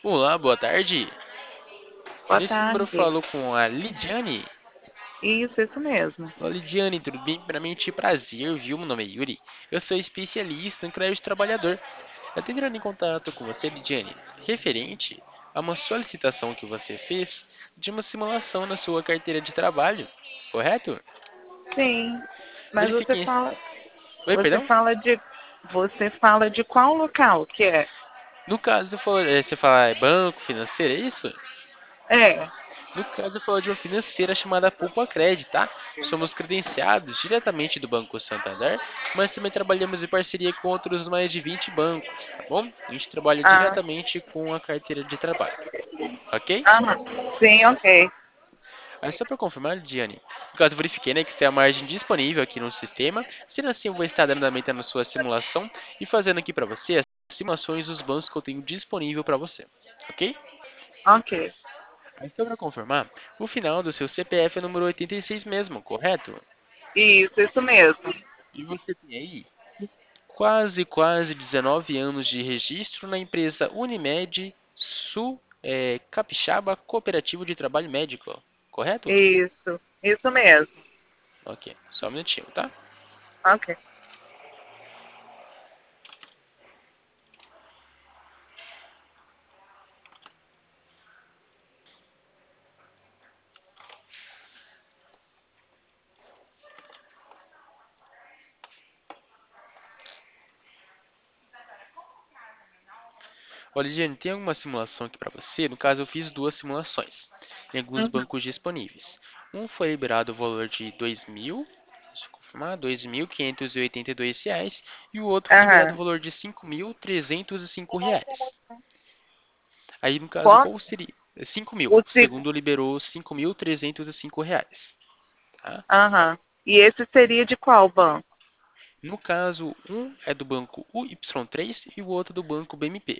Olá, boa tarde. Boa Nesse número eu tarde. falo com a Lidiane. Isso mesmo. Olá, Lidiane, tudo bem? Primeiramente, prazer, viu? Meu nome é Yuri. Eu sou especialista em crédito trabalhador. Eu tô entrando em contato com você, Lidiane, referente a uma solicitação que você fez de uma simulação na sua carteira de trabalho, correto? Sim, mas você Verifiquei. fala, Oi, você perdão? fala de, você fala de qual local que é? No caso, você fala banco, financeiro, é isso? É. No caso, eu falo de uma financeira chamada Poupa Cred, tá? Somos credenciados diretamente do Banco Santander, mas também trabalhamos em parceria com outros mais de 20 bancos, tá bom? A gente trabalha Ah, diretamente com a carteira de trabalho, ok? aham. Sim, ok. Aí só para confirmar, Diane, no caso eu verifiquei, né, que tem a margem disponível aqui no sistema, sendo assim eu vou estar dando andamento na sua simulação e fazendo aqui para você as simulações dos bancos que eu tenho disponível para você, ok? Ok. Aí só para confirmar, o final do seu CPF é o número 86 mesmo, correto? Isso mesmo. E você tem aí quase 19 anos de registro na empresa Unimed Sul Capixaba Cooperativo de Trabalho Médico, correto? Isso mesmo. Ok, só um minutinho, tá? Ok. Olha, Lidiane, tem alguma simulação aqui para você? No caso, eu fiz duas simulações em alguns Uhum. bancos disponíveis. Um foi liberado o valor de 2.000, deixa eu confirmar, R$ 2.582, e o outro foi liberado o Aham. valor de R$ 5.305. Aí, no caso, Qual? qual seria? 5.000. O O se- segundo liberou R$ 5.305, tá? Aham. E esse seria de qual banco? No caso, um é do banco UY3 e o outro do banco BMP.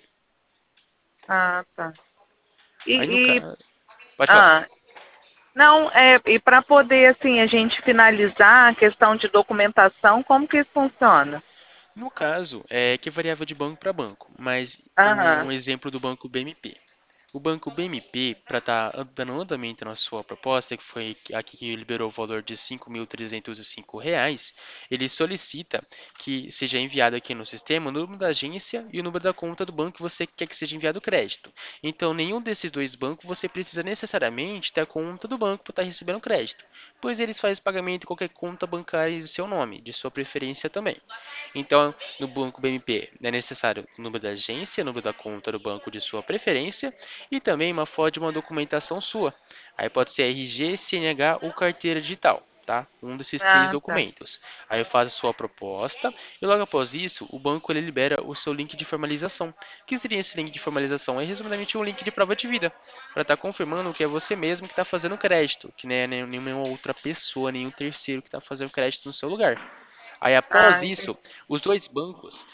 Ah, tá. Aí, no E, e caso... Pode falar. ah, não, e para poder assim a gente finalizar a questão de documentação, como que isso funciona? No caso, que variava de banco para banco, mas Aham. um exemplo do banco BMP. O banco BMP, para estar dando andamento na sua proposta, que foi aqui que liberou o valor de R$ 5.305, ele solicita que seja enviado aqui no sistema o número da agência e o número da conta do banco que você quer que seja enviado o crédito. Então, nenhum desses dois bancos você precisa necessariamente ter a conta do banco para estar recebendo crédito, pois eles fazem pagamento em qualquer conta bancária do seu nome, de sua preferência também. Então, no banco BMP é necessário o número da agência, o número da conta do banco de sua preferência e também uma foto de uma documentação sua. Aí pode ser RG, CNH ou carteira digital, tá? Um desses três Ah, tá. documentos. Aí eu faço a sua proposta e logo após isso, o banco ele libera o seu link de formalização. O que seria esse link de formalização? É resumidamente um link de prova de vida, para estar confirmando que é você mesmo que está fazendo o crédito, que não é nenhuma outra pessoa, nenhum terceiro que está fazendo crédito no seu lugar. Aí após Ah, entendi. isso, os dois bancos,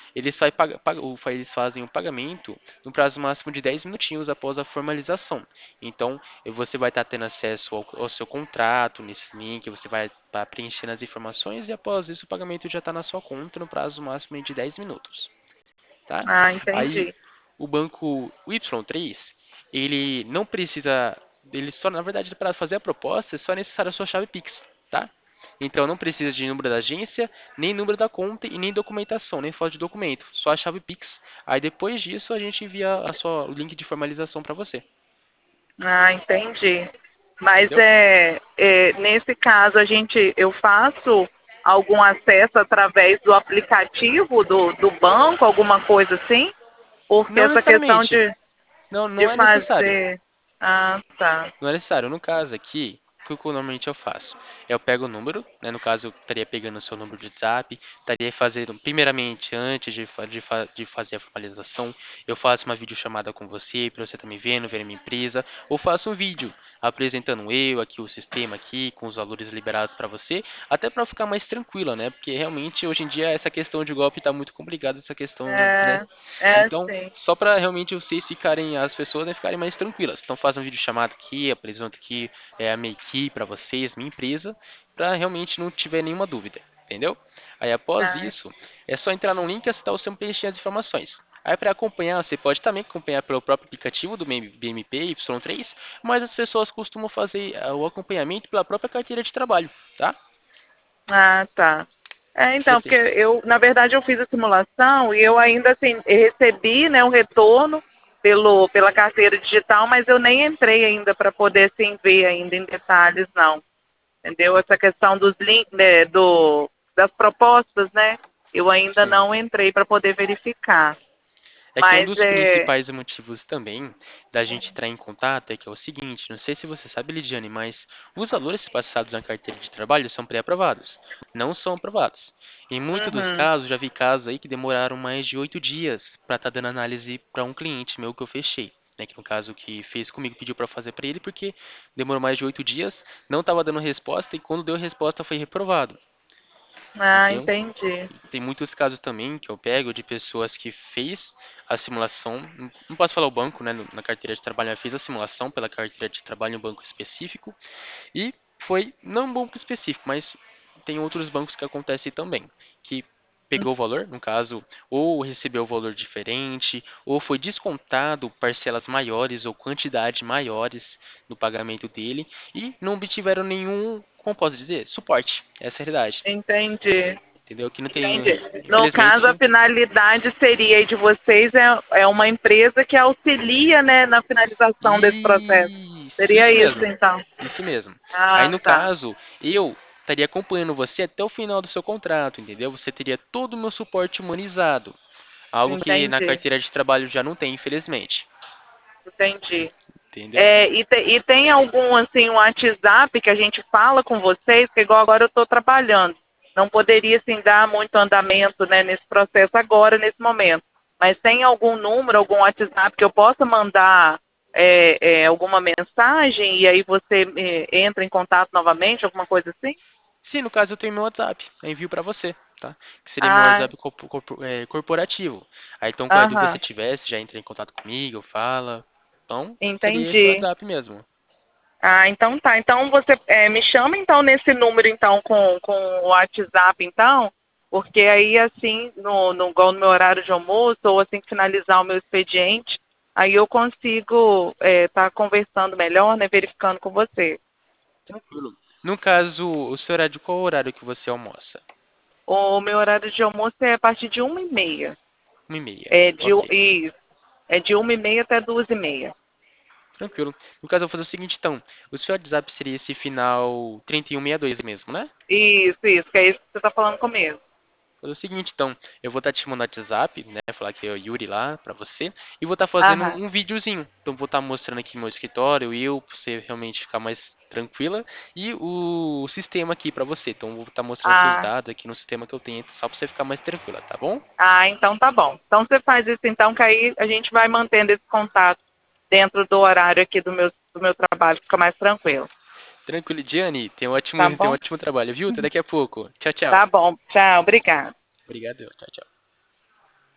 eles fazem o pagamento no prazo máximo de 10 minutinhos após a formalização. Então, você vai estar tendo acesso ao seu contrato nesse link, você vai estar preenchendo as informações e após isso o pagamento já está na sua conta no prazo máximo de 10 minutos, tá? Ah, Aí entendi. o banco Y3, ele não precisa, ele só, na verdade, para fazer a proposta, é só necessário a sua chave Pix, tá? Então não precisa de número da agência, nem número da conta e nem documentação, nem foto de documento, só a chave Pix. Aí depois disso a gente envia o link de formalização para você, Ah, entendi. Mas entendeu? nesse caso eu faço algum acesso através do aplicativo do banco, alguma coisa assim? Porque Não essa questão necessariamente, de não é necessário. fazer. Ah, tá. Não é necessário. No caso aqui, o que normalmente eu faço? Eu pego o número, né? No caso, eu estaria pegando o seu número de WhatsApp, estaria fazendo, primeiramente, antes de fazer a formalização, eu faço uma videochamada com você, para você estar me vendo, ver a minha empresa, ou faço um vídeo apresentando eu aqui, o sistema aqui, com os valores liberados para você, até para ficar mais tranquila, né? Porque realmente, hoje em dia, essa questão de golpe está muito complicada, essa questão do, né? Então, Sim. só para realmente vocês ficarem, as pessoas né, ficarem mais tranquilas. Então, faz um vídeo chamado aqui, apresento aqui a minha equipe para vocês, minha empresa, para realmente não tiver nenhuma dúvida, entendeu? Aí, após Ah, isso, é só entrar no link e acessar o seu preencher as informações. Aí para acompanhar, você pode também acompanhar pelo próprio aplicativo do BMP Y3, mas as pessoas costumam fazer o acompanhamento pela própria carteira de trabalho, tá? Ah, tá. É, Você então, porque tem. na verdade, eu fiz a simulação e eu ainda, assim, recebi, né, um retorno pela carteira digital, mas eu nem entrei ainda para poder, assim, ver ainda em detalhes, não. Entendeu? Essa questão dos links, né, das propostas, né, eu ainda Sim. não entrei para poder verificar. É que um Mas, dos principais motivos também da gente entrar em contato é que é o seguinte, não sei se você sabe, Lidiane, mas os valores passados na carteira de trabalho são pré-aprovados, não são aprovados. Em muitos dos uhum, casos, já vi casos aí que demoraram mais de 8 dias para estar dando análise para um cliente meu que eu fechei. Né, que no caso que fez comigo pediu para fazer para ele porque demorou mais de 8 dias, não estava dando resposta e quando deu resposta foi reprovado. ah, Entendeu? entendi. Tem muitos casos também que eu pego de pessoas que fez a simulação, não posso falar o banco, né, na carteira de trabalho, mas fez a simulação pela carteira de trabalho em um banco específico e foi, não um banco específico, mas tem outros bancos que acontecem também, que pegou o valor, no caso, ou recebeu o valor diferente, ou foi descontado parcelas maiores ou quantidade maiores no pagamento dele e não obtiveram nenhum, como posso dizer, suporte. Essa é a realidade. Entendi. Entendeu? Que não tem, Entendi. No caso, a infelizmente. finalidade seria aí de vocês é uma empresa que auxilia, né, na finalização desse processo. Seria Isso isso, mesmo. então. Isso mesmo. Aí Ah, no tá. caso, eu estaria acompanhando você até o final do seu contrato, entendeu? Você teria todo o meu suporte humanizado, algo que na Entendi. carteira de trabalho já não tem, infelizmente. Entendi. Entendeu? É, e tem algum, assim, um WhatsApp que a gente fala com vocês, que igual agora eu estou trabalhando. Não poderia, assim, dar muito andamento, né, nesse processo agora, nesse momento. Mas tem algum número, algum WhatsApp que eu possa mandar alguma mensagem e aí você entra em contato novamente, alguma coisa assim? Sim, no caso eu tenho meu WhatsApp, eu envio para você, tá? Que seria meu Ah, WhatsApp corporativo. Aí então qualquer dúvida que você aham, tivesse, já entra em contato comigo, fala. Então, seria esse entendi. WhatsApp mesmo. Ah, então tá. Então você me chama então nesse número então com o WhatsApp então, porque aí assim igual no meu horário de almoço ou assim que finalizar o meu expediente, aí eu consigo estar conversando melhor, né, verificando com você. Tranquilo. No caso, o seu horário, qual horário que você almoça? O meu horário de almoço é a partir de 1h30. 1h30. Ok. Isso, é de 1h30 até 2h30. Tranquilo. No caso, eu vou fazer o seguinte, então. O seu WhatsApp seria esse final 3162 mesmo, né? Isso, que é isso que você está falando comigo. Vou fazer o seguinte, então. Eu vou estar te mandando WhatsApp, né? Falar que é o Yuri lá pra você. E vou estar fazendo Aham. um videozinho. Então, vou estar mostrando aqui meu escritório, pra você realmente ficar mais tranquila. E o sistema aqui pra você. Então, vou estar mostrando seus Ah, dados aqui no sistema que eu tenho, só pra você ficar mais tranquila, tá bom? então tá bom. Então você faz isso então, que aí a gente vai mantendo esse contato dentro do horário aqui do meu trabalho, fica mais tranquilo. Tranquilo, Diane. Tá Tenha um bom? ótimo trabalho, viu? Até daqui a pouco. Tchau, tchau. Tá bom. Tchau, obrigada. Obrigado. Tchau, tchau.